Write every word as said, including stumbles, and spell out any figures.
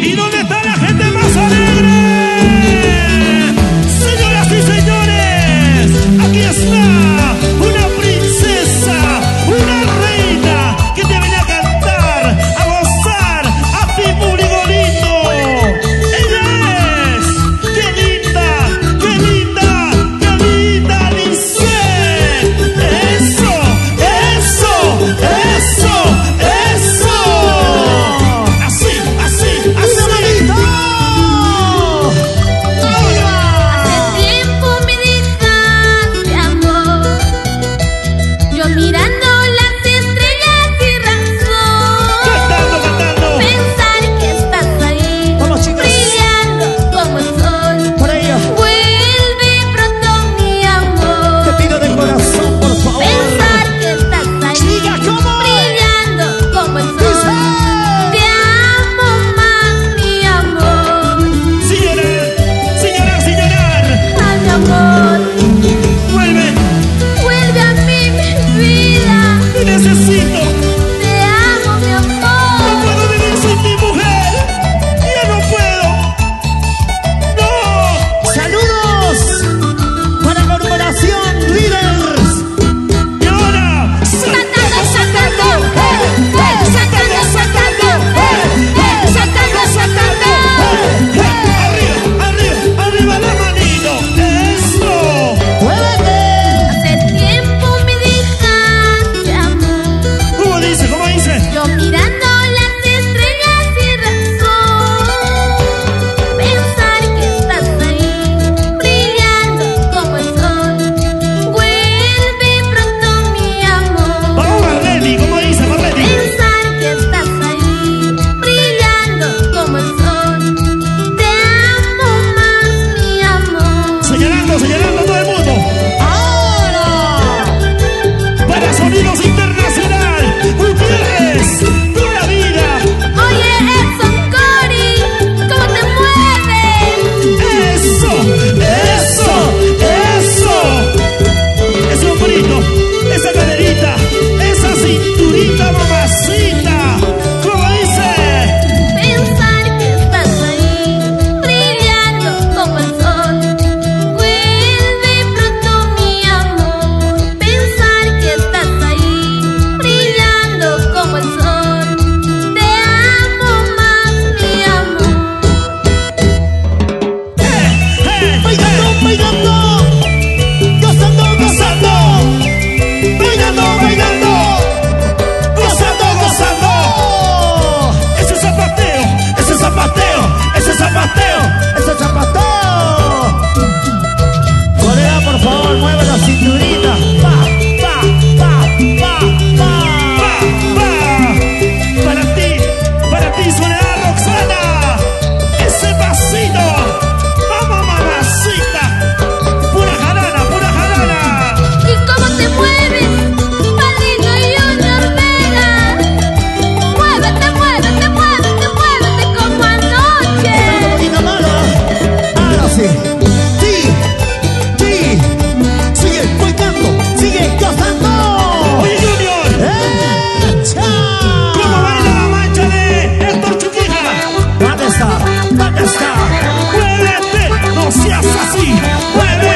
¿Y dónde está la gente más alegre? Señoras y señores, aquí está una princesa, una reina que te viene a cantar, a gozar a ti, público lindo. Ella es, qué linda, qué linda, qué linda, Lisette. Eso, eso, eso, eso. Así, así, así. Hace tiempo me dejaste, amor, yo mirando las estrellas y razón, Cantando, cantando. pensar que estás ahí, Vamos, chicas. brillando como el sol. Por ello, Vuelve pronto, mi amor. te pido de corazón, por favor. Pensar que estás ahí, Chica, ¿cómo? brillando como el sol. Te amo más, mi amor. Sin llorar, sin llorar, sin llorar. Ay, mi amor, Vuelve, vuelve a mí, mi vida. te necesito. Te amo, mi No amor. puedo vivir sin mi mujer. Ya no puedo. No. Saludos para Corporación Líderes. Y ahora, Saltando, saltando, eh, eh, saltando, saltando, eh, eh, saltando, saltando. arriba, arriba, arriba la manito. Eso. ¡Muévete! Hace tiempo me dejaste, amor, ¿Cómo dice? ¿Cómo dice? yo mirando las estrellas y razón, pensar que estás ahí, brillando como el sol. Vuelve pronto, mi amor. Vamos, Marlene. ¿Cómo dice, Marlene? Pensar que estás ahí, brillando como el sol. Te amo más, mi amor. Señalando, señalando a todo el mundo. ¡Ahora! Para Sonidos Internacional. Gutiérrez. Toda la vida. Oye, Edson Cori, ¿cómo te mueves? Eso, eso, eso. Ese hombrito, esa caderita, esa cinturita, mamacita. ¿Cómo dice? Pensar que estás ahí, brillando como el sol. Vuelve pronto, mi amor. Pensar que estás ahí, brillando como el sol. Te amo más, mi amor. Eh, eh, ¡Bailando, bailando! ¡Gozando, gozando! ¡Bailando, bailando! Gozando, gozando. Ese zapateo, ese zapateo, ese zapateo. ¡Ese zapateo! Colega, por favor, mueve la cinturita. ¡Pa, pa, pa, pa, pa! Pa, pa. Para ti, para ti, Soledad Roxana. Ese pasito. Vamos, mamacita. Pura jarana, pura jarana. ¿Y cómo te mueves, Padrino Junior Vega? Muévete, muévete, muévete, muévete como anoche. Está un poquito malo. Ahora sí. Sí, sí. Sigue bailando, sigue gozando. Oye, Junior. ¡Echa! ¿Cómo baila la mancha de Héctor Chuquija? ¿Dónde está? ¿Dónde está? Muévete, no seas así. Muévete.